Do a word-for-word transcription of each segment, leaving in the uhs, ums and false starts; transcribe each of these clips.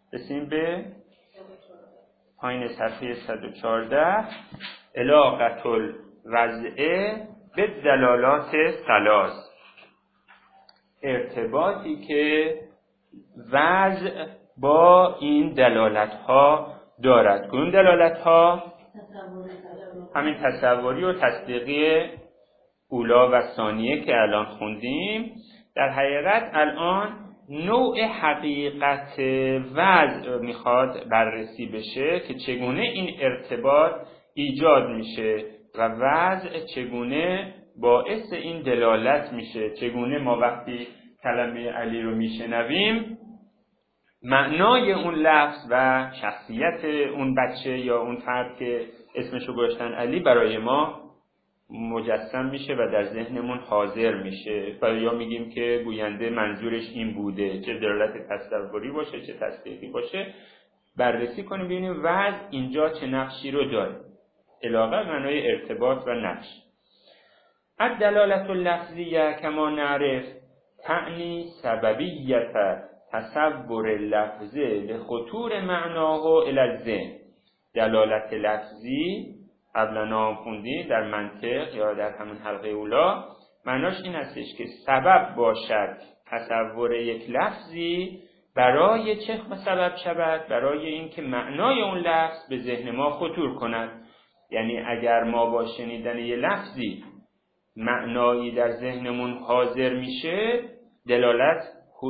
رسیم به پایین صفحه صد و چهارده. علاقة الوضع به دلالات ثلاث، ارتباطی که وضع با این دلالت ها دارد. کدوم دلالت ها؟ همین تصوری و تصدیقی اولا و ثانیه که الان خوندیم. در حقیقت الان نوع حقیقت وضع میخواد بررسی بشه که چگونه این ارتباط ایجاد میشه و وضع چگونه باعث این دلالت میشه، چگونه ما وقتی کلمه علی رو میشنویم معنای اون لفظ و شخصیت اون بچه یا اون فرد که اسمشو گذاشتن علی برای ما مجسم میشه و در ذهنمون حاضر میشه و یا میگیم که گوینده منظورش این بوده، چه دلالت تصوری باشه چه تصدیقی باشه. بررسی کنیم ببینیم وضع اینجا چه نقشی رو داره. علاقه معنای ارتباط و نقش. الدلالت اللفظیه کما نعرف تعنی سببیت تصور لفظه لخطور معناه الی الذهن. دلالت لفظی قبلا خوندی در منطق یا در همون حلقه اولا معناش این هستش که سبب باشد تصور یک لفظی برای چه سبب شود؟ برای اینکه معنای اون لفظ به ذهن ما خطور کند. یعنی اگر ما با شنیدن یه لفظی معنایی در ذهنمون حاضر میشه دلالت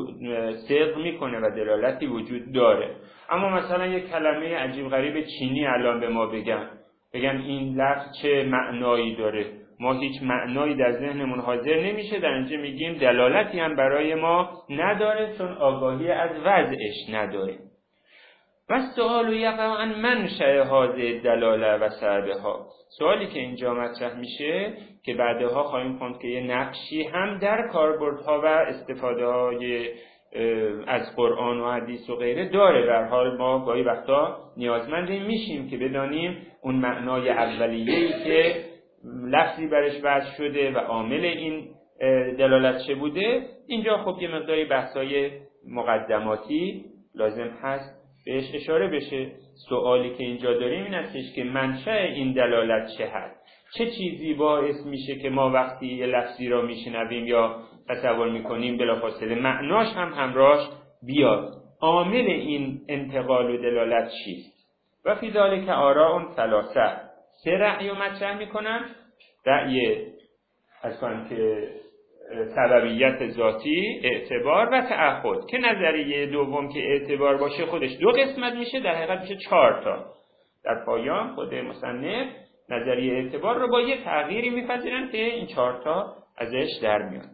صدق میکنه و دلالتی وجود داره. اما مثلا یک کلمه عجیب غریب چینی الان به ما بگن بگن این لفظ چه معنایی داره، ما هیچ معنایی در ذهنمون حاضر نمیشه، در اینجا میگیم دلالتی هم برای ما نداره چون آگاهی از وضعش نداره. و سوال یقع عن منشأ هذه دلاله و سببها. سوالی که اینجا مطرح میشه که بعدها خواهیم خوند که یه نقشی هم در کاربردها و استفاده های از قرآن و حدیث و غیره داره. در حال ما گاهی وقتا نیازمند میشیم که بدانیم اون معنای اولیه‌ای که لفظی برش وضع شده و عامل این دلالت چه بوده. اینجا خب یه مقداری بحثای مقدماتی لازم هست بهش اشاره بشه. سوالی که اینجا داریم این هستش که منشأ این دلالت چه هست، چه چیزی باعث میشه که ما وقتی یه لفظی را میشنویم یا تصور میکنیم بلافاصله معناش هم همراهش بیاد. عامل این انتقال و دلالت چیست؟ و فی ذلک آراء ثلاثه. سه رأی رو مطرح میکنن. رأی از کنم که سببیت ذاتی، اعتبار و تعهد، که نظریه دوم که اعتبار باشه خودش دو قسمت میشه، در حقیقت میشه چهار تا. در پایان خود مصنف نظریه اعتبار رو با یه تغییری میپذیرن که این چهار تا ازش در میاد.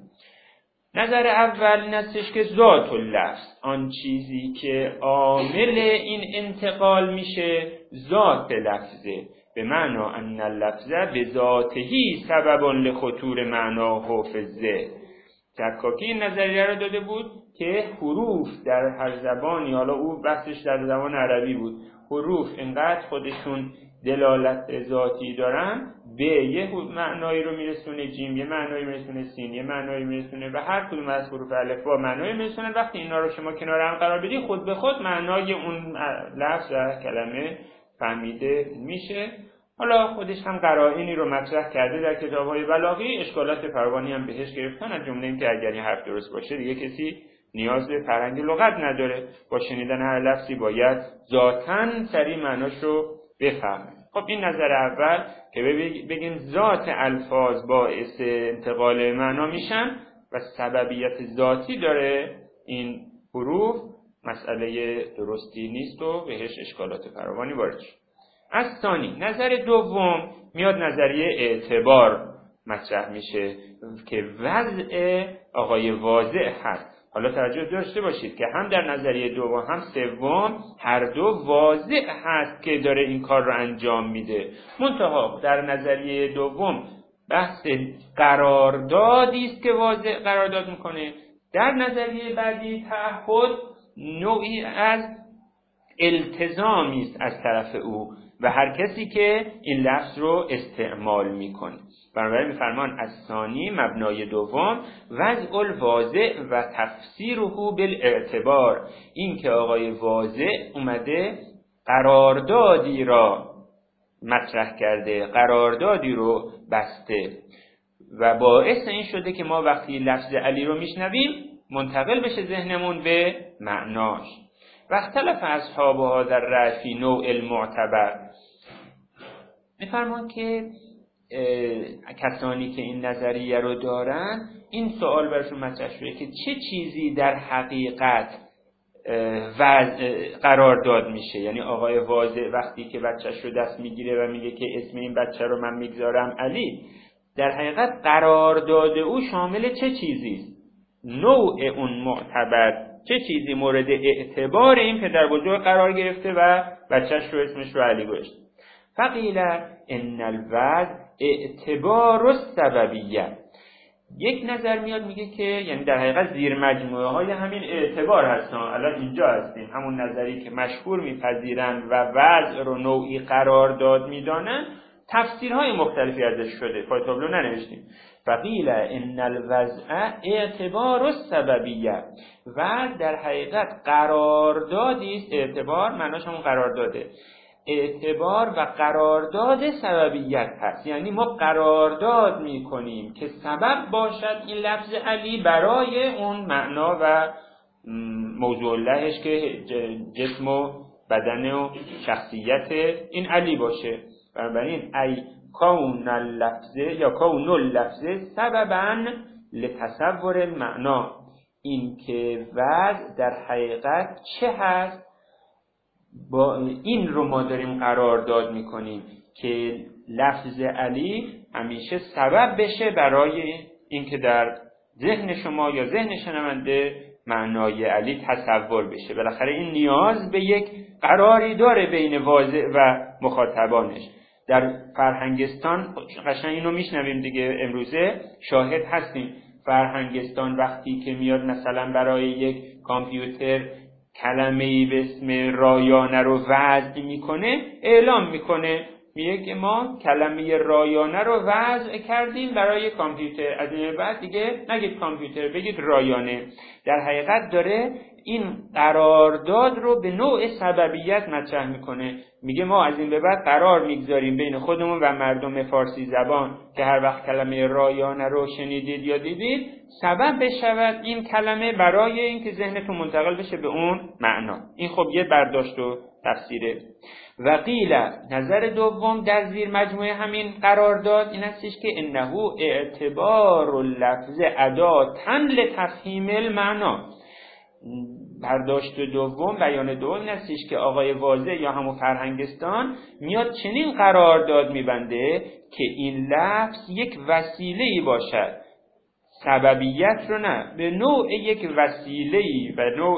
نظر اول این هستش که ذات اللفظ، آن چیزی که عامل این انتقال میشه ذات لفظه، به معنی ان اللفظ به ذاتهی سبب لخطور معناه فی الذهن. زکاکی این نظریه رو داده بود که حروف در هر زبانی، حالا او بحثش در زبان عربی بود، حروف اینقدر خودشون دلالت ذاتی دارن، به یه معنایی رو میرسونه، جیم یه معنایی میرسونه، سین یه معنایی میرسونه و هر کدوم از حروف الفبا معنایی میرسونه. وقتی اینا رو شما کنار هم قرار بدی خود به خود معنای اون لفظ و کلمه فهمیده میشه. حالا خودش هم قرائنی رو مطرح کرده در کتاب‌های بلاغی، اشکالات فراوانی هم بهش گرفتن، از جمله این که اگر این حرف درست باشه دیگه کسی نیاز به فرهنگ لغت نداره، با شنیدن هر لفظی باید ذاتاً سریع معناش رو بفهمه. خب این نظر اول که بگیم ذات الفاظ باعث انتقال معنا میشن و سببیت ذاتی داره این حروف، مسئله درستی نیست و بهش اشکالات فراوانی وارد شد. از ثانی نظر دوم میاد نظریه اعتبار مطرح میشه که وضع آقای واضع هست. حالا توجه داشته باشید که هم در نظریه دوم هم سوم هر دو واضع هست که داره این کار رو انجام میده. منتها در نظریه دوم بحث قراردادی است که واضع قرارداد میکنه، در نظریه بعدی تعهد نوعی از التزامی است از طرف او. و هر کسی که این لفظ رو استعمال میکنه. بنابراین میفرمان از ثانی مبنای دوم وضع الواضع و تفسیره بالاعتبار، این که آقای واضع اومده قراردادی را مطرح کرده، قراردادی رو بسته و باعث این شده که ما وقتی لفظ علی رو میشنویم منتقل بشه ذهنمون به معناش. و اختلف اصحاب هذا الرأی فی نوع المعتبر، میفرمان که کسانی که این نظریه رو دارن این سوال برشون مطرح شده که چه چیزی در حقیقت قرار داد میشه. یعنی آقای واضع وقتی که بچهش رو دست میگیره و میگه که اسم این بچه رو من میگذارم علی، در حقیقت قرار داده او شامل چه چیزیست؟ نوع اون معتبر چه چیزی مورد اعتبار این پدر بزرگ قرار گرفته و بچهش رو اسمش رو علی گذاشته. فقیل ان الوضع اعتبار السببیه. یک نظر میاد میگه که یعنی در حقیقت زیر مجموعه های همین اعتبار هستن. الان اینجا هستیم، همون نظری که مشهور میپذیرن و وضع رو نوعی قرار داد میدانن، تفسیرهای مختلفی ازش شده، پای تابلو ننوشتیم. فقیل ان الوضع اعتبار السببیه، و در حقیقت قراردادی است. اعتبار معناش همون قرارداده، اعتبار و قرارداد سببیت هست. یعنی ما قرارداد میکنیم که سبب باشد این لفظ علی برای اون معنا و موضوع لهش که جسم و بدن و شخصیت این علی باشه. بنابراین ای کون اللفظ یا کون اللفظ سببا لتصور المعنا، این که وضع در حقیقت چه هست، با این رو ما داریم قرارداد میکنیم که لفظ علی همیشه سبب بشه برای اینکه در ذهن شما یا ذهن شنونده معنای علی تصور بشه. بالاخره این نیاز به یک قراری داره بین واضع و مخاطبانش. در فرهنگستان قشنگ اینو میشنویم دیگه، امروزه شاهد هستیم. فرهنگستان وقتی که میاد مثلا برای یک کامپیوتر کلمه‌ای به اسم رایانه رو وضع میکنه، اعلام میکنه، میگه که ما کلمه رایانه رو وضع کردیم برای کامپیوتر، از این بعد دیگه نگید کامپیوتر، بگید رایانه. در حقیقت داره این قرارداد رو به نوع سببیت مطرح میکنه، میگه ما از این به بعد قرار میگذاریم بین خودمون و مردم فارسی زبان که هر وقت کلمه رایانه رو شنیدید یا دیدید سبب بشود این کلمه برای اینکه ذهنتون منتقل بشه به اون معنا. این خب یه برداشت و تفسیره. و قیل نظر دوم در زیر مجموعه همین قرارداد این هستش که انه اعتبار اللفظ اداة لتفهیم المعنا. برداشت دوم، بیان دوم این هستش که آقای واضع یا همون فرهنگستان میاد چنین قرارداد میبنده که این لفظ یک وسیله‌ای باشد، سببیت رو نه، به نوع یک وسیله‌ای و نوع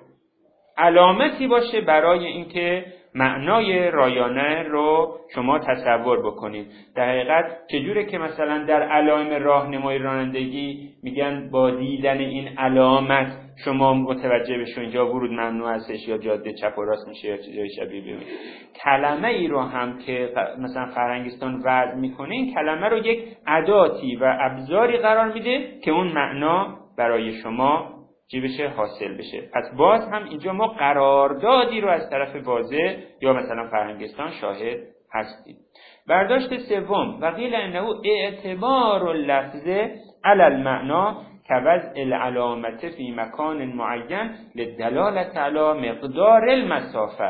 علامتی باشه برای اینکه معنای رایانه رو شما تصور بکنید. در حقیقت چجوره که مثلا در علائم راهنمای رانندگی میگن با دیدن این علامت شما متوجه بشو اینجا ورود ممنوع هستش یا جاده چپ و راست میشه یا چیزای شبیه ببینید. کلمه ای رو هم که مثلا فرهنگستان وضع میکنه، این کلمه رو یک اداتی و ابزاری قرار میده که اون معنا برای شما چی بشه، حاصل بشه. پس باز هم اینجا ما قراردادی رو از طرف واضع یا مثلا فرهنگستان شاهد هستیم. برداشت سوم، و قیل انه اعتبار اللفظ علی المعنا كوضع العلامت فی مکان معین للدلالة علی مقدار المسافه.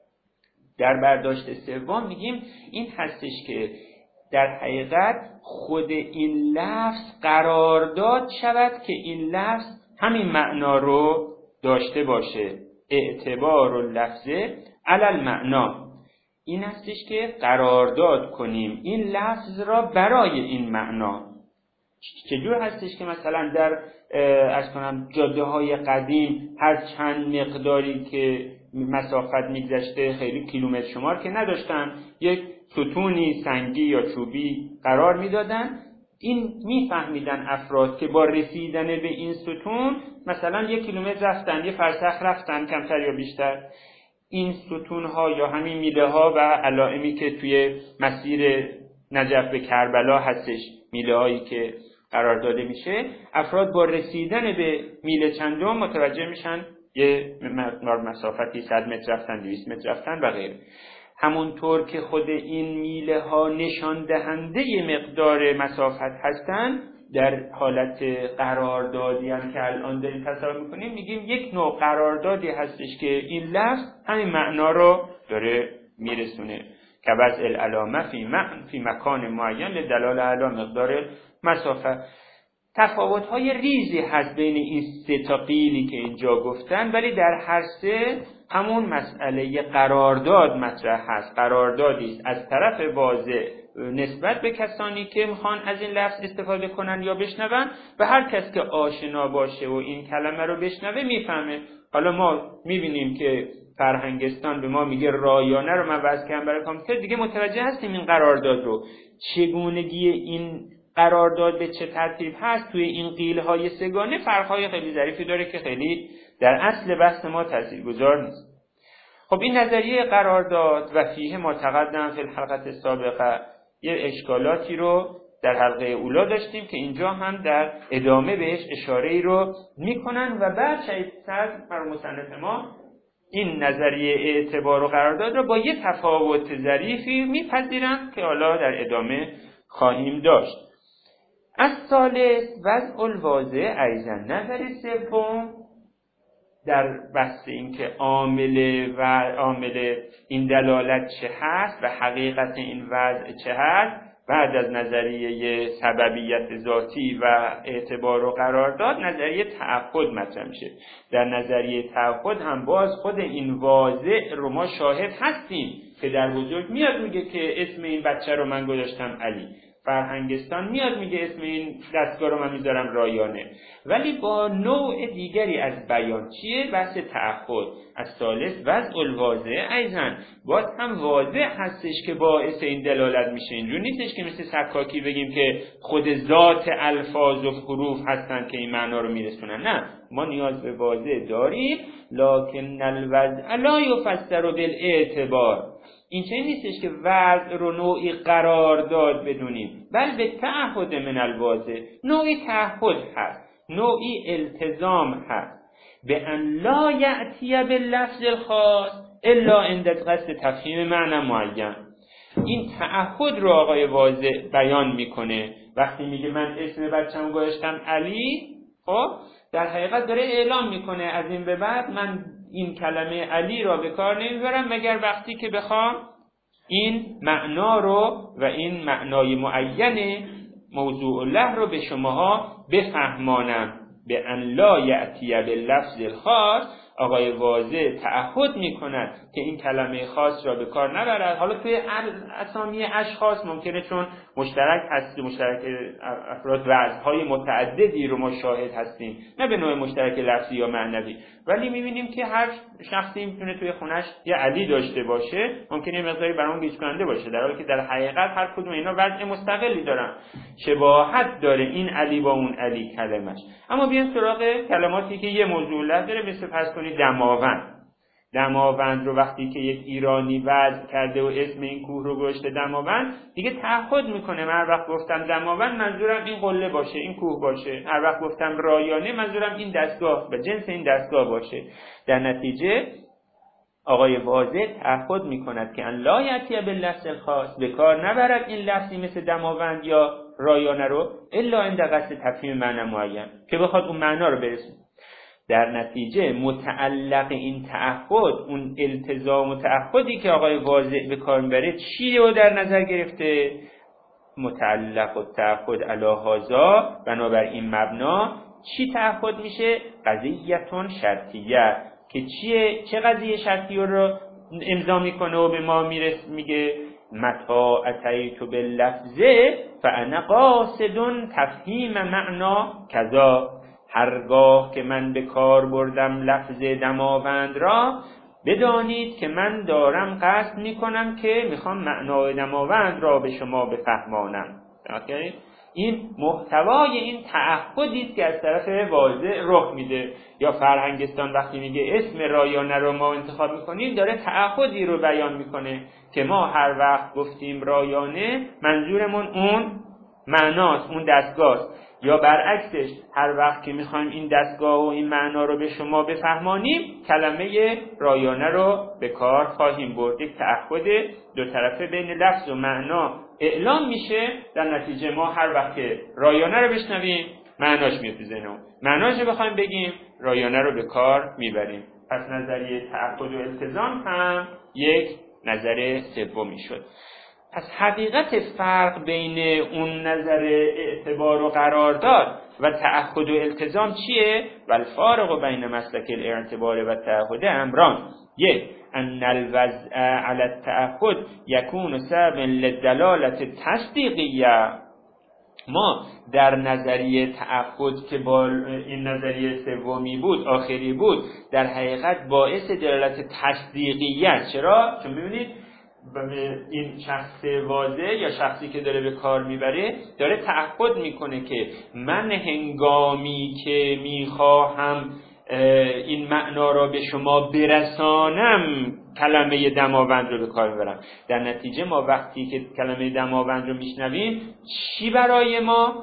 در برداشت سوم میگیم این هستش که در حقیقت خود این لفظ قرارداد شود که این لفظ همین معنا رو داشته باشه. اعتبار اللفظ علی المعنا این هستش که قرارداد کنیم این لفظ را برای این معنا. چجور هستش که مثلا در از کنم جاده های قدیم هر چند مقداری که مسافت میگذشته، خیلی کیلومتر شمار که نداشتن، یک ستونی سنگی یا چوبی قرار میدادن. این میفهمیدن افراد که با رسیدن به این ستون مثلا یک کیلومتر رفتن، یه فرسخ رفتن، کمتر یا بیشتر. این ستونها یا همین میله ها و علائمی که توی مسیر نجف به کربلا هستش، میله هایی که قرار داده میشه، افراد با رسیدن به میله چندم متوجه میشن یه مسافتی صد متر رفتن، دویست متر رفتن و غیره. همونطور که خود این میله ها نشان دهنده مقدار مسافت هستن، در حالت قراردادی هم که الان داریم تصور میکنیم میگیم یک نوع قراردادی هستش که این لفظ همین معنا رو داره میرسونه که وضع العلامه فی, مع... فی مکان معین لدلال علی مقدار مسافت. تفاوت‌های ریزی هست بین این سه تا قیلی که اینجا گفتن، ولی در هر سه همون مسئله قرارداد مطرح هست. قراردادی است از طرف واضح نسبت به کسانی که میخوان از این لفظ استفاده کنن یا بشنون، و هر کس که آشنا باشه و این کلمه رو بشنوه میفهمه. حالا ما میبینیم که فرهنگستان به ما میگه رایانه رو من وضع کردم برای کامپیوتر، دیگه متوجه هستیم این قرارداد رو، چگونگی این قرارداد به چه ترتیب هست توی این قیل‌های سگانه فرق‌های خیلی ظریفی داره که خیلی در اصل بحث ما تاثیرگذار نیست. خب این نظریه قرارداد و فیه ما تقدم فی الحلقه السابقه یه اشکالاتی رو در حلقه اولا داشتیم که اینجا هم در ادامه بهش اشاره‌ای رو میکنن و بعد شاید بر مصنف ما این نظریه اعتبار و قرارداد رو با یه تفاوت ظریفی میپذیرن که حالا در ادامه خواهیم داشت. از ثالث وضع الواضح ایضا، نظر سوم در بحث این که عامل و عامل این دلالت چه هست و حقیقت این وضع چه هست، بعد از نظریه سببیت ذاتی و اعتبار و قرارداد نظریه تعهد مطرح میشه. در نظریه تعهد هم باز خود این واضع رو ما شاهد هستیم که در بزرگ میاد میگه که اسم این بچه رو من گذاشتم علی، فرهنگستان میاد میگه اسم این دستگاه رو من میذارم رایانه، ولی با نوع دیگری از بیان. چیه؟ بحث تعهد. از ثالث وضع الواضح ایضا، باز هم واضح هستش که باعث این دلالت میشه. اینجور نیستش که مثل سکاکی بگیم که خود ذات الفاظ و حروف هستن که این معنا رو میرسونن، نه، ما نیاز به واضح داریم. لکن الوضع لا یفسر بالاعتبار، این چه نیستش که وضع رو نوعی قرارداد بدونیم، بل به تعهد من الواضح، نوعی تعهد هست، نوعی التزام هست. به ان لا یأتی باللفظ الخاص الا عند قصد تفهیم معنی معین. این تعهد رو آقای واضح بیان میکنه وقتی میگه من اسم بچه‌م گذاشتم علی، خب در حقیقت داره اعلام میکنه از این به بعد من این کلمه علی را به کار نمیبرم مگر وقتی که بخوام این معنا رو و این معنای معین موضوع الله رو به شماها بفهمانم. به ان لا یأتی باللفظ الخاص، آقای واضح تعهد میکند که این کلمه خاص را به کار نبرد. حالا توی اسامی اشخاص ممکنه چون مشترک هست، مشترک افراد وضعهای متعددی رو ما شاهد هستیم، نه به نوع مشترک لفظی یا معنوی، ولی میبینیم که هر شخصی میتونه توی خونش یه علی داشته باشه، ممکنه یه مقداری برامون گیج کننده باشه، در حالی که در حقیقت هر کدوم اینا وضع مستقلی دارن، شباهت داره این علی با اون علی کلمش. اما بیایم سراغ کلماتی که یه موضوع له داره، مثل فرض کنید دماوند. دماوند رو وقتی که یک ایرانی وضع کرده و اسم این کوه رو گذاشته دماوند، دیگه تعهد میکنه من هر وقت گفتم دماوند منظورم این قله باشه، این کوه باشه، هر وقت گفتم رایانه منظورم این دستگاه و جنس این دستگاه باشه. در نتیجه آقای واضح تعهد میکند که ان لا یأتی باللفظ الخاص، به کار نبرد این لفظی مثل دماوند یا رایانه رو الا عند قصد تفهیم معنی معین، که بخواد اون معنا رو برسونه. در نتیجه متعلق این تعهد، اون التزام و تعهدی که آقای واضح به کار میبره چی رو در نظر گرفته؟ متعلق و تعهد علی هذا، بنابر این مبنا چی تعهد میشه؟ قضیتون شرطیه، که چیه؟ چه قضیه شرطیه رو امضا میکنه و به ما میرس میگه متى اتیت باللفظ فانا قاصد تفهیم معنا کذا، هرگاه که من به کار بردم لفظ دماوند را بدانید که من دارم قصد میکنم که میخوام معنای دماوند را به شما بفهمانم. اوکی؟ این محتوای این تعهدی است که از طرف واضع رخ میده. یا فرهنگستان وقتی میگه اسم رایانه رو ما انتخاب میکنیم، داره تعهدی رو بیان میکنه که ما هر وقت گفتیم رایانه منظورمون اون معناست، اون دستگاهست. یا برعکسش هر وقت که میخوایم این دستگاه و این معنا رو به شما بفهمانیم، کلمه رایانه رو به کار خواهیم برد. یک تعهد دو طرفه بین لفظ و معنا اعلام میشه. در نتیجه ما هر وقت که رایانه رو بشنویم معناش میاد تو ذهنمون، معناش رو بخوایم بگیم رایانه رو به کار میبریم. پس نظریه تعهد و التزام هم یک نظر سومی شد. پس حقیقت فرق بین اون نظر اعتبار و قرارداد و تعهد و التزام چیه؟ و الفارق بین مسلک الاعتبار و تعهد امران: یک، ان الوضع علی التعهد یکون سببا للدلالة تصدیقیه. ما در نظریه تعهد که با این نظریه سومی بود، آخری بود، در حقیقت باعث دلالت تصدیقیه. چرا؟ چون ببینید این شخص واضح یا شخصی که داره به کار میبره داره تعهد میکنه که من هنگامی که میخواهم این معنا را به شما برسانم کلمه دماوند رو به کار میبرم. در نتیجه ما وقتی که کلمه دماوند رو میشنویم، چی برای ما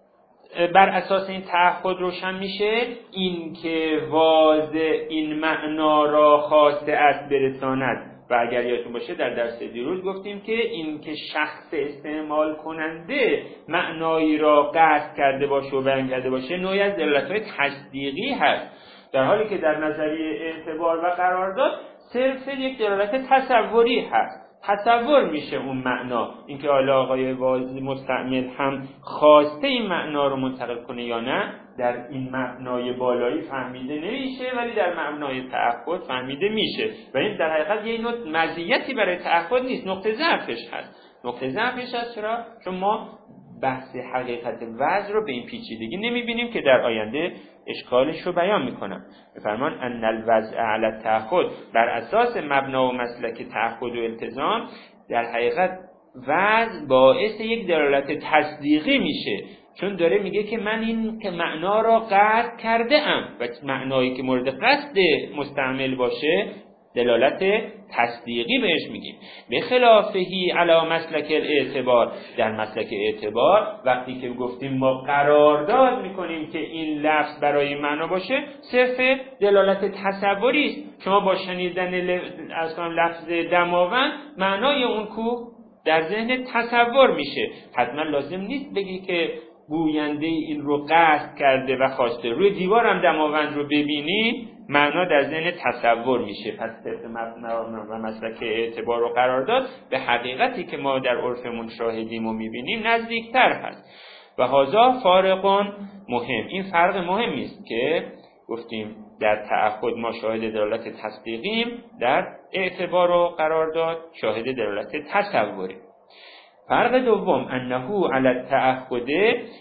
بر اساس این تعهد روشن میشه؟ این که واضح این معنا را خواسته است برساند. و اگر یادتون باشه در درس دیروز گفتیم که این که شخص استعمال کننده معنایی را قصد کرده باشه و بیان کرده باشه نوعی از دلالت‌های تصدیقی هست، در حالی که در نظریه اعتبار و قرارداد صرف یک دلالت تصوری هست. تصور میشه اون معنا، اینکه حالا آقای واضح مستعمل هم خواسته این معنا رو منتقل کنه یا نه، در این معنای بالایی فهمیده نمیشه، ولی در معنای تعهد فهمیده میشه. و این در حقیقت یه نوع مزیتی برای تعهد نیست، نقطه ضعفش هست. نقطه ضعفش هست چرا؟ چون ما بحث حقیقت وضع رو به این پیچیدگی نمیبینیم که در آینده اشکالش رو بیان میکنم. بفرمان ان الوضع علی التعهد، بر اساس مبنا و مسلک تعهد و التزام، در حقیقت وضع باعث یک دلالت تصدیقی میشه، چون داره میگه که من این که معنا را قصد کرده ام و معنایی که مورد قصد مستعمل باشه دلالت تصدیقی بهش میگیم. به خلافهی علی مسلک الاعتبار، در مسلک اعتبار وقتی که گفتیم ما قرارداد میکنیم که این لفظ برای معنا باشه، صرف دلالت تصوری است. شما با شنیدن لفظ لفظ دماوند معنای اون کو در ذهن تصور میشه. حتما لازم نیست بگی که گوینده این رو قصد کرده و خواسته. روی دیوار هم دماوند رو ببینی معنا در ذهن تصور میشه. پس طبق مبنا و مسلک اعتبار و قرارداد به حقیقتی که ما در عرفمون شاهدیم و میبینیم نزدیکتر هست. و هذا فارق مهم، این فرق مهمی است که گفتیم در تعهد ما شاهد دلالت تصدیقیم، در اعتبار و قرارداد شاهد دلالت تصوری. فرق دوم انه علی التعهد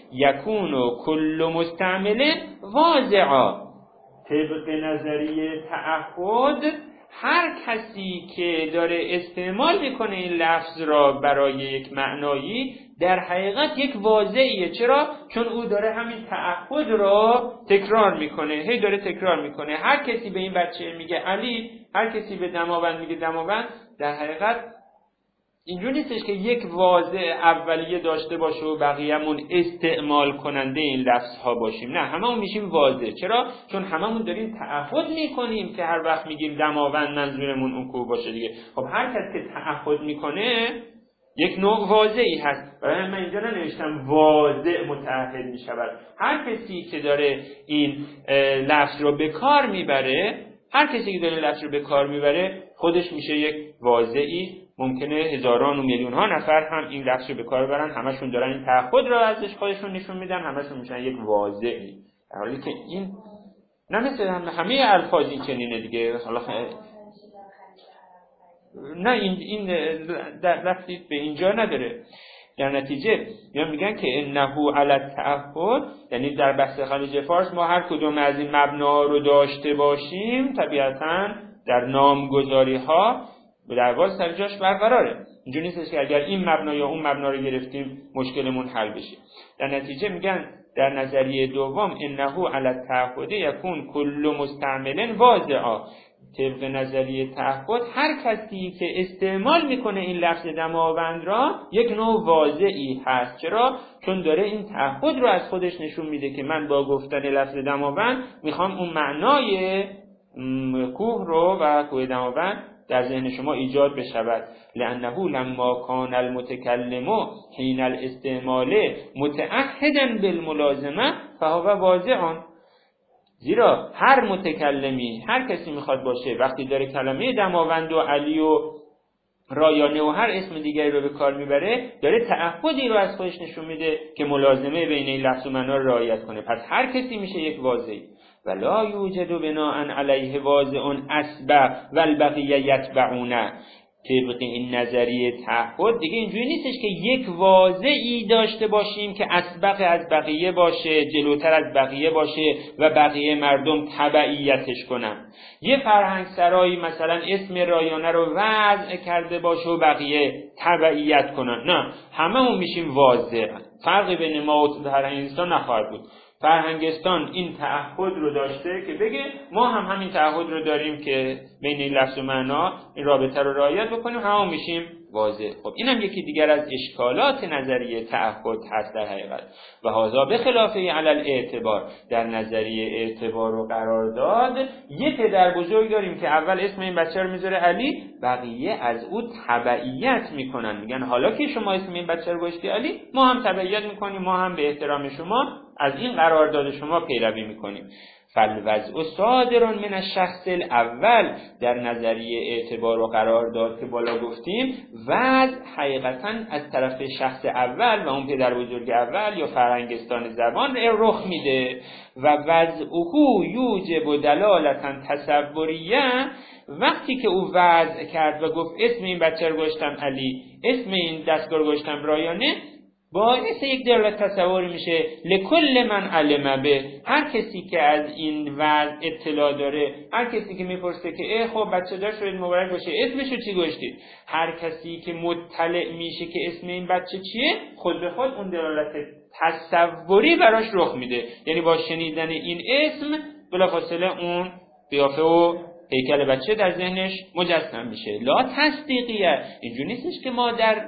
یکون کل مستعمل واضعا. طبق نظریه تعهد هر کسی که داره استعمال میکنه این لفظ را برای یک معنایی در حقیقت یک واضعیه. چرا؟ چون او داره همین تعهد را تکرار میکنه، هی داره تکرار میکنه. هر کسی به این بچه میگه علی، هر کسی به دماوند میگه دماوند، در حقیقت اینجور نیستش که یک واضع اولیه داشته باشه و بقیه‌مون استعمال کننده این لفظها باشیم. نه، هممون میشیم واضع. چرا؟ چون هممون داریم تعهد میکنیم که هر وقت میگیم دماوند منظورمون اون کو باشه دیگه. خب هر کس که تعهد میکنه یک نوع واضعی هست. برای من اینجا ننوشتم واضع متعهد میشود. هر کسی که داره این لفظ رو به کار میبره، هر کسی که داره لفظ رو به کار میبره خودش میشه یک واضعی. ممکنه هزاران و میلیون ها نفر هم این لفظ رو به کار ببرن، همشون دارن این تعهد رو ازش خودشون نشون میدن، همشون میشن یک واضعی. در حالی که این نه مثل همه الفاظ این چنینه دیگه. حالا خ... نه این این لفظی به اینجا نداره. در نتیجه یا میگن که انه علی التعهد، یعنی در بحث خلیج فارس ما هر کدوم از این مبنا رو داشته باشیم، طبیعتاً در نامگذاری ها در واقع سر جاش برقراره. اینجوری نیست که اگر این مبنا یا اون مبنا رو گرفتیم مشکلمون حل بشه. در نتیجه میگن در نظریه دوم انه علی التعهد یکون کل مستعمل واضعا، طبق نظریه تعهد هر کسی که استعمال میکنه این لفظ دماوند را یک نوع واضعی هست. چرا؟ چون داره این تعهد رو از خودش نشون میده که من با گفتن لفظ دماوند میخوام اون معنای کوه رو و کوه دماوند در ذهن شما ایجاد بشود. لانه لما کان المتکلم حین الاستعمال متعهدا بالملازمه فهو واضع، زیرا هر متکلمی، هر کسی میخواد باشه وقتی داره کلمه دماوند و علی و رایانه و هر اسم دیگری رو به کار میبره، داره تعهدی رو از خودش نشون میده که ملازمه بین این لفظ و معنا رو رعایت کنه. پس هر کسی میشه یک واضعی. ولا یوجد بناء علیه واضع اسبع والبقیه یتبعونه. طبق این نظریه تعهد دیگه اینجوری نیستش که یک واضعی داشته باشیم که اسبق از بقیه باشه، جلوتر از بقیه باشه و بقیه مردم تبعیتش کنن. یه فرهنگ سرایی مثلا اسم رایانه رو وضع کرده باشه و بقیه تبعیت کنن. نه، هممون میشیم واضع. فرقی بین ما و فرهنگستان نخواهد بود. فرهنگستان این تعهد رو داشته که بگه ما هم همین تعهد رو داریم که بین این لفظ و معنا این رابطه رو رعایت بکنیم، همون میشیم واضح. خب اینم یکی دیگر از اشکالات نظریه تعهد هست در حقیقت. و هذا بخلافه علی الاعتبار، در نظریه اعتبار و قرارداد یه پدر بزرگ داریم که اول اسم این بچه رو میذاره علی، بقیه از او تبعیت میکنن، میگن حالا که شما اسم این بچه رو گذاشتی علی، ما هم تبعیت میکنیم، ما هم به احترام شما از این قرارداد شما پیروی میکنیم. فالوضع صادر من الشخص الاول، در نظریه اعتبار و قرارداد که بالا گفتیم وضع حقیقتا از طرف شخص اول و اون پدر بزرگ اول یا فرهنگستان زبان رخ میده. و وضعه یوجب دلالتا تصوریه، وقتی که او وضع کرد و گفت اسم این بچه رو گذاشتم علی، اسم این دستگاه رو گذاشتم رایانه، باعث یک دلالت تصوری میشه لکل من علم به، هر کسی که از این وضع اطلاع داره، هر کسی که میپرسه که ای خب بچه دار شدید مبارک باشه، اسمشو چی گذاشتید، هر کسی که مطلع میشه که اسم این بچه چیه، خود به خود اون دلالت تصوری براش رخ میده. یعنی با شنیدن این اسم بلافاصله اون قیافه و هیکل بچه در ذهنش مجسم میشه. لا تصدیقیه، اینجوری نیستش که ما در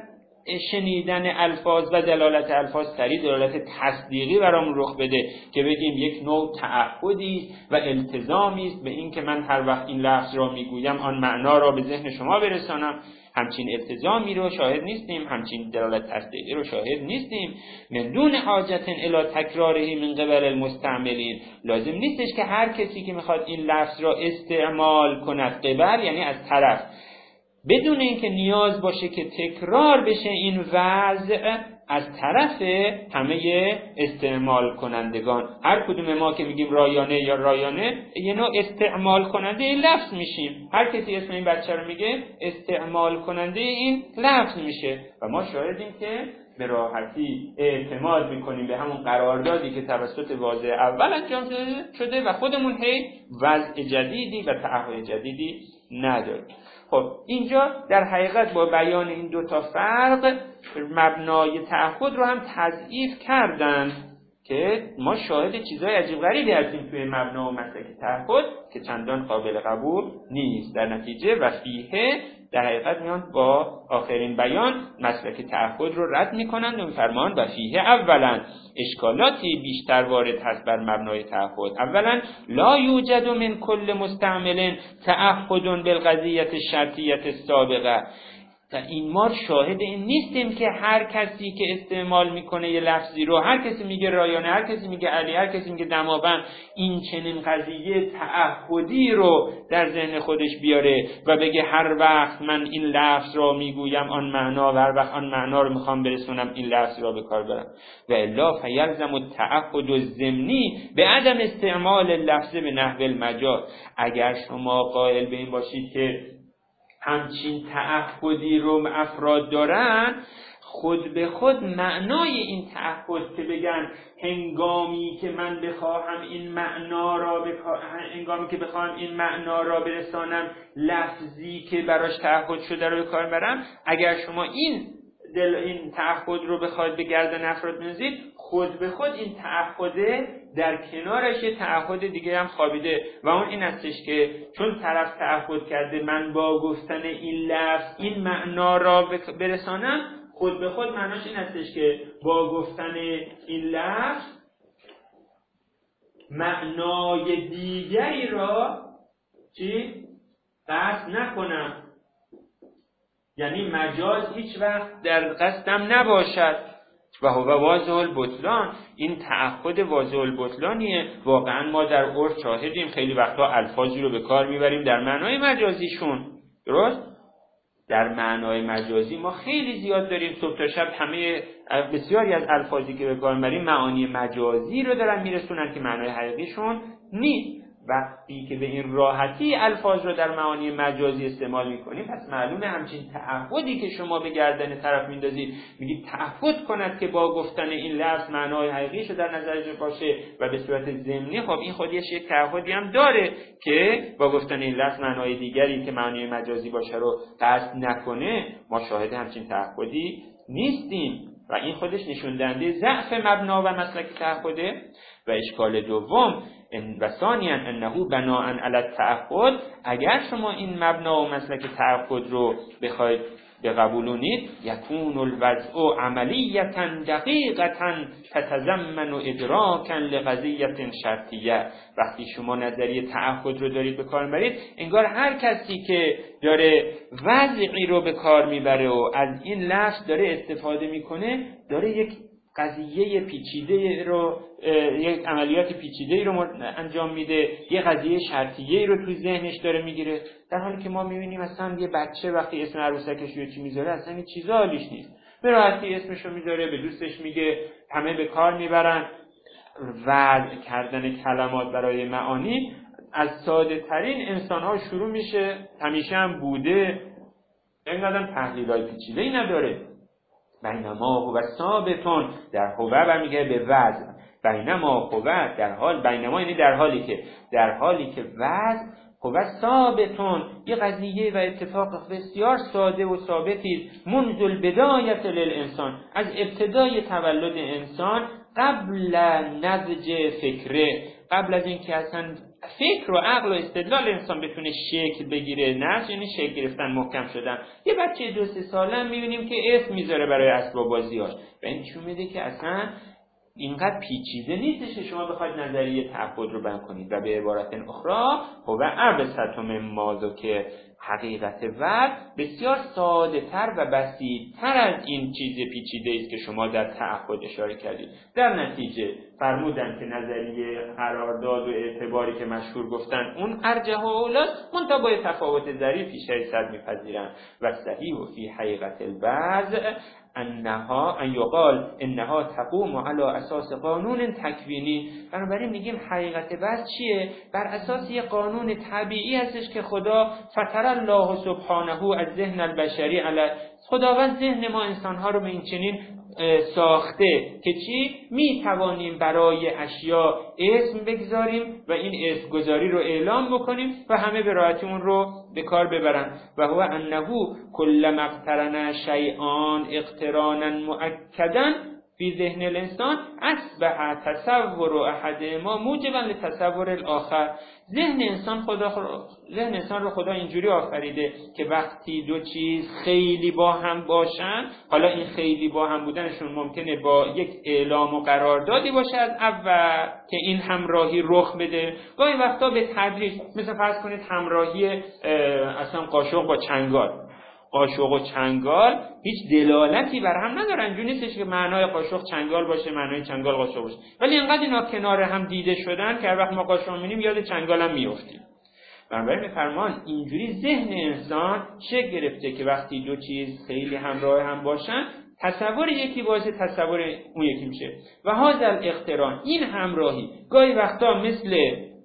شنیدن الفاظ و دلالت الفاظ سریع دلالت تصدیقی برامون رخ بده که بگیم یک نوع تعهدی و التزامی است به این که من هر وقت این لفظ را میگویم آن معنا را به ذهن شما برسانم. همچین التزامی رو شاهد نیستیم، همچین دلالت تصدیقی رو شاهد نیستیم. من دون حاجت الی تکراره من قبل المستعملین، لازم نیستش که هر کسی که میخواد این لفظ را استعمال کند، قبل یعنی از طرف، بدون اینکه نیاز باشه که تکرار بشه این وضع از طرف همه استعمال کنندگان. هر کدوم ما که میگیم رایانه یا رایانه یه نوع استعمال کننده این لفظ میشیم. هر کسی اسم این بچه رو میگه استعمال کننده این لفظ میشه و ما شاهدیم که به راحتی اعتماد میکنیم به همون قراردادی که توسط واضع اول انجام شده و خودمون هی وضع جدیدی و تعهد جدیدی نداریم. خب اینجا در حقیقت با بیان این دو تا فرق مبنای تعهد رو هم تضعیف کردن که ما شاهد چیزهای عجیب غریبی هستیم توی مبنا و مسلک تعهد که چندان قابل قبول نیست. در نتیجه و فیه در حقیقت میان با آخرین بیان مسلک تعهد رو رد میکنند و میفرمایند و فیه اولا اشکالاتی بیشتر وارد هست بر مبنای تعهد. اولا لا یوجد من کل مستعمل تعهد بالقضیه الشرطیه السابقه، تا این ما شاهد این نیستیم که هر کسی که استعمال میکنه یه لفظی رو، هر کسی میگه رایانه، هر کسی میگه علی، هر کسی میگه دماوند، این چنین قضیه تعهدی رو در ذهن خودش بیاره و بگه هر وقت من این لفظ رو میگویم آن معنا و هر وقت آن معنا رو میخوام برسونم این لفظ رو به کار برم. و الا فیلزم التعهد الضمنی به عدم استعمال لفظ به نحو المجاز. اگر شما قائل به این باشید که همچین تعهدی رو افراد دارن خود به خود معنای این تعهد که بگن هنگامی که من بخواهم این معنا را بخوا... هنگامی که بخواهم این معنا را برسانم لفظی که براش تعهد شده رو به کار برم، اگر شما این دل این تعهد رو بخواید به گردن افراد بندازید، خود به خود این تعهد در کنارش یه تعهد دیگه هم خوابیده و اون این هستش که چون طرف تعهد کرده من با گفتن این لفظ این معنا را برسانم، خود به خود معناش این هستش که با گفتن این لفظ معنای دیگری را چی؟ قصد نکنم، یعنی مجاز هیچ وقت در قصدم نباشد. و هو واضح البطلان، این تعهد واضح البطلانیه. واقعا ما در عرف شاهدیم خیلی وقتا الفاظی رو به کار میبریم در معنای مجازیشون، درست؟ در معنای مجازی ما خیلی زیاد داریم، صبح تا شب همه بسیاری از الفاظی که به کار میبریم معانی مجازی رو دارن میرسونن که معنای حقیقیشون نیست. وقتی که به این راحتی الفاظ رو در معانی مجازی استعمال میکنیم، پس معلومه همچین تعهدی که شما به گردن طرف میندازید، میگید تعهد کند که با گفتن این لفظ معنای حقیقیش رو در نظرش باشه و به صورت ضمنی، خب این خودش یک تعهدی هم داره که با گفتن این لفظ معنای دیگری که معنی مجازی باشه رو قصد نکنه. ما شاهد همچین تعهدی نیستیم و این خودش نشون دهنده ضعف مبنا و مسلک تعهده. و اشکال دوم و ثانیاً انه بناء علی التعهد، اگر شما این مبنا و مسلک تعهد رو بخواید بقبولونید، یکون الوضع عملیة دقیقة تتضمن ادراکا لقضیة شرطیه. وقتی شما نظریه تعهد رو دارید به کار میبرید، انگار هر کسی که داره وضعی رو به کار میبره و از این لفظ داره استفاده میکنه، داره یک قضیه پیچیده رو، یک عملیات پیچیده رو انجام میده، یه قضیه شرطیه رو توی ذهنش داره میگیره، در حالی که ما میبینیم اصلا یه بچه وقتی اسم عروسکش رو چی میذاره اصلا این چیزا حالیش نیست، به راحتی اسمش رو میذاره، به دوستش میگه، همه به کار میبرن. وضع کردن کلمات برای معانی از ساده ترین انسان ها شروع میشه، همیشه هم بوده، اینقدر تحلیل های پیچیده ای نداره. بینما هو ثابتون، در هو برمیگه به وضع، بینما هو در حال، بینما یعنی در حالی که، در حالی که وضع هو ثابتون، یه قضیه و اتفاق بسیار ساده و ثابتی، منذ البدایت للانسان، از ابتدای تولد انسان، قبل نضج فکره، قبل از اینکه اصلا فکر و عقل و استدلال انسان بتونه شکل بگیره، نه یعنی شکل گرفتن، محکم شدن. یه بچه دو سه ساله هم میبینیم که اسم میذاره برای اسباب بازیاش و این نشون میده که اصلا اینقدر پیچیده نیستش که شما بخواید نظریه تعهد رو بیان کنید. و به عبارت اخرى هو ابسط مما ذکر، حقیقت وضع بسیار ساده تر و بسیط تر از این چیز پیچیده است که شما در تعهد اشاره کردید. در نتیجه فرمودن که نظریه قرارداد و اعتباری که مشهور گفتن اون ارجح و اولاست، منتها با تفاوت ظریفی شریصد میپذیرن. و صحیح و فی حقیقت الوضع انها ان یقال انها تقوم علی اساس قانون تکوینی. بنابراین میگیم حقیقت وضع چیه؟ بر اساس یک قانون طبیعی هستش که خدا فطر الله سبحانه از ذهن البشری علی، خداوند ذهن ما انسانها رو به این چنین ساخته که چی؟ می توانیم برای اشیا اسم بگذاریم و این اسم گذاری رو اعلام بکنیم و همه به راحتی اون رو به کار ببرن. و هو انه کلما اقترن شیئان اقترانا مؤکدا فی ذهن الانسان اصبح تصور احدهما موجبا لتصور الاخر. ذهن انسان خدا ذهن انسان رو خدا اینجوری آفریده که وقتی دو چیز خیلی با هم باشن، حالا این خیلی با هم بودنشون ممکنه با یک اعلام و قراردادی باشه از اول که این همراهی رخ بده، گاهی وقتا به تدریج، مثل فرض کنید همراهی اصلا قاشق با چنگال، قاشق و چنگال هیچ دلالتی بر هم ندارن، اینجوری نیستش که معنای قاشق چنگال باشه معنای چنگال قاشق باشه، ولی اینقدر اینا کنار هم دیده شدن که هر وقت ما قاشق می‌بینیم یاد چنگال هم میافتیم. بنابراین فرمان اینجوری ذهن انسان شکل گرفته که وقتی دو چیز خیلی همراه هم باشن تصور یکی باشه تصور اون یکی میشه. و هذا الاقتران، این همراهی گاهی وقتا مثل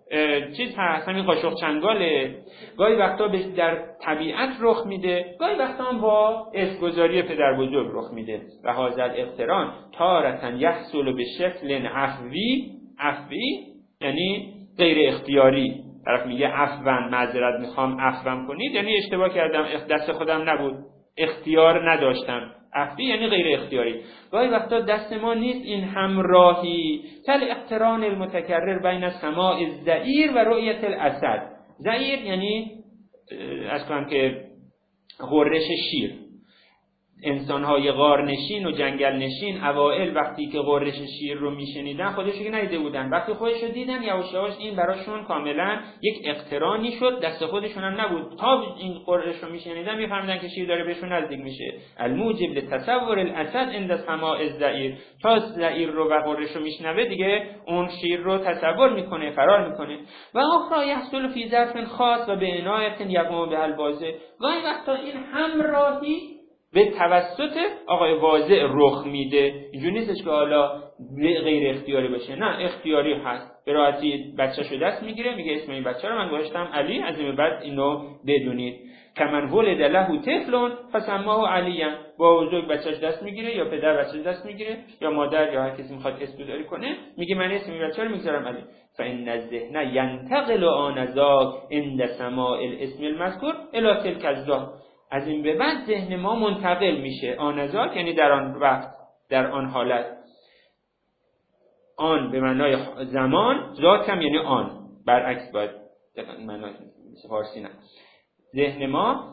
چیز هست، همین قاشق چنگاله، گاهی وقتا در طبیعت رخ میده، گاهی وقتا هم با اسمگذاری پدر بزرگ رخ میده. و هذا الاقتران تارة یحصل به شکل عفوی، عفوی یعنی غیر اختیاری. طرف میگه عفوا، معذرت میخوام عفوم کنید، یعنی اشتباه کردم، دست خودم نبود، اختیار نداشتم. عفوی یعنی غیر اختیاری. گاهی وقتا دست ما نیست این همراهی. کل اقتران المتکرر بین سماع الزئیر و رؤیت الاسد. زئیر یعنی از کنم که غرش شیر. انسان‌های غارنشین و جنگل نشین اوائل وقتی که غرش شیر رو میشنیدن خودشو که ندیده بودن، وقتی خودشو دیدن یواش یواش این براشون کاملا یک اقترانی شد، دست خودشون هم نبود. تا این غرش رو میشنیدن میفهمیدن که شیر داره بهشون نزدیک میشه. الموجب لتصور الاسد عند سماع الزئیر. تا زئیر رو و غرش رو میشنوه دیگه اون شیر رو تصور میکنه، فرار میکنه. و اخرى یحصل فی ظرف خاص و به عنایت یقوم به الواضح. گاهی وقتا این همراهی به توسط آقای واضع رخ میده. اینجوری نیستش که حالا غیر اختیاری باشه، نه اختیاری هست. به راحتی بچه‌شو دست میگیره، میگه اسم این بچه رو من گذاشتم علی، از این بعد اینو بدونید. کمن ولد له طفل فسماه علیا. با بزرگ بچه‌ش دست میگیره، یا پدر بچه‌ش دست میگیره، یا مادر، یا هر کسی میخواد اسم گذاری کنه، میگه من اسم این بچه رو میگذارم علی. فإن الذهن ينتقل آنذاک عند سماع الاسم المذکور الی تلک الذات. از این به بعد ذهن ما منتقل میشه. آنذاک یعنی در آن وقت، در آن حالت. آن به معنای زمان، ذات هم یعنی آن، برعکس باید معنای فارسی نه. ذهن ما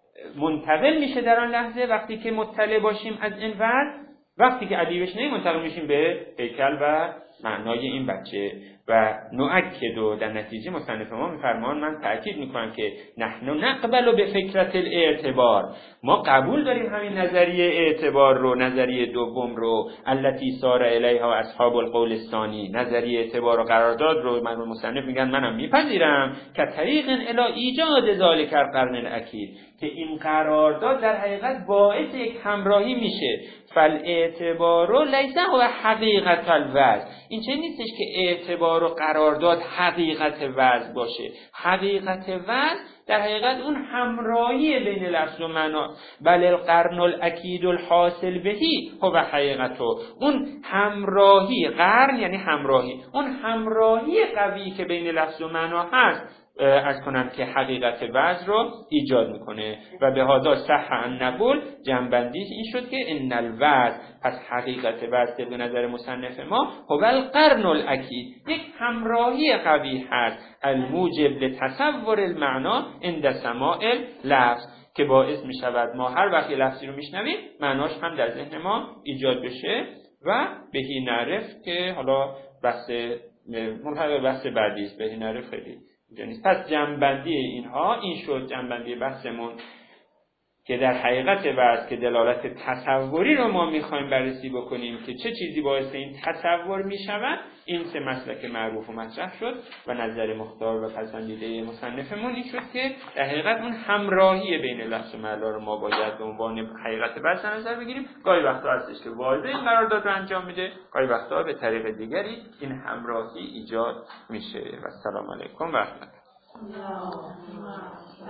منتقل میشه در آن لحظه وقتی که مطلع باشیم از این وضع. وقتی که علی بشنیم منتقل میشیم به هیکل و معنای این بچه. و نؤکد و در نتیجه مصنف ما میفرمان، من تأکید میکنم که نحن نقبل به فکرت الاعتبار، ما قبول داریم همین نظریه اعتبار رو، نظریه دوم رو، التي سار الیها اصحاب القول الثانی، نظریه اعتبار و قرارداد رو من مصنف میگن منم میپذیرم، که طریق الی ایجاد ذالک القرن الاکید، که این قرارداد در حقیقت باعث یک همراهی میشه. فالاعتبار لیس هو حقیقت الوضع. این چه نیستش که اعتبار و قرارداد حقیقت وضع باشه. حقیقت وضع در حقیقت اون همراهی بین لفظ و معنا. بل القرن الاکید الحاصل بهی هو حقیقته. اون همراهی، قرن یعنی همراهی، اون همراهی قوی که بین لفظ و معنا هست از کنم که حقیقت وضع رو ایجاد میکنه. و به هذا صح ان نقول، جنبندیش این شد که ان الوضع، پس حقیقت وضع به نظر مصنف ما هو القرن الاکید، یک همراهی قوی هست، الموجب لتصور المعنا عند سماع اللفظ، که باعث میشود ما هر وقت لفظی رو میشنویم معناش هم در ذهن ما ایجاد بشه. و بهی نعرف که حالا بحث ملحق بحث بعدی است، بهی نعرف خیلی نیست. پس جنبندی اینها این شد، جنبندی بحثمون که در حقیقت وضع که دلالت تصوری رو ما میخوایم بررسی بکنیم که چه چیزی باعث این تصور میشود. این سه مسلک معروف و مطرح شد و نظر مختار و پسندیده مصنفمون این شد که در حقیقت اون همراهی بین لفظ و معنا رو ما باید به عنوان حقیقت وضع در نظر بگیریم. گاهی وقتا هستش که واضح این قرارداد رو انجام میده، گاهی وقتا به طریق دیگری این همراهی ایجاد میشه. و السلام علیکم و رحمت الله.